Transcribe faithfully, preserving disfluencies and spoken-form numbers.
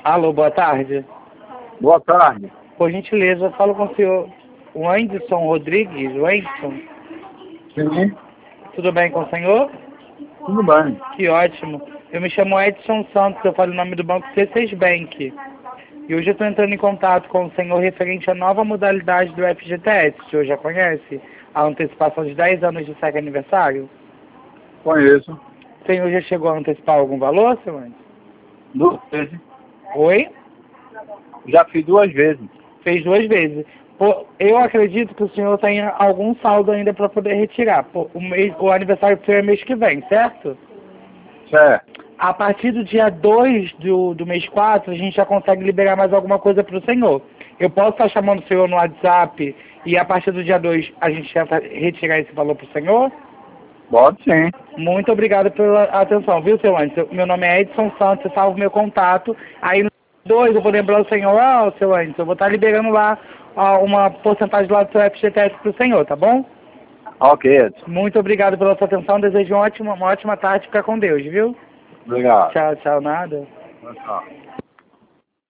Alô, boa tarde. Boa tarde. Por gentileza, eu falo com o senhor Wendson Rodrigues. Wendson, Sim, tudo bem com o senhor? tudo bem. Que ótimo. Eu me chamo Edson Santos, eu falo o nome do banco C seis Bank. E hoje eu estou entrando em contato com o senhor referente à nova modalidade do F G T S. O senhor já conhece? A antecipação de dez anos de sério aniversário? Conheço. O senhor já chegou a antecipar algum valor, seu Wendson? Duas vezes. Oi? Já fiz duas vezes. Fez duas vezes. Pô, eu acredito que o senhor tenha algum saldo ainda para poder retirar. Pô, o, mês, o aniversário do senhor é mês que vem, certo? Certo. A partir do dia dois do, do mês quatro, a gente já consegue liberar mais alguma coisa para o senhor. Eu posso estar chamando o senhor no WhatsApp e a partir do dia dois a gente tenta retirar esse valor para o senhor? Pode sim. Muito obrigado pela atenção, viu, seu Anderson? Meu nome é Edson Santos, você salva o meu contato. Aí no dois eu vou lembrar o senhor, ah, seu Anderson, eu vou estar liberando lá ah, uma porcentagem lá do seu F G T S para o senhor, tá bom? Ok, Edson. Muito obrigado pela sua atenção, desejo uma ótima, uma ótima tarde, fica com Deus, viu? Obrigado. Tchau, tchau, nada. Tchau.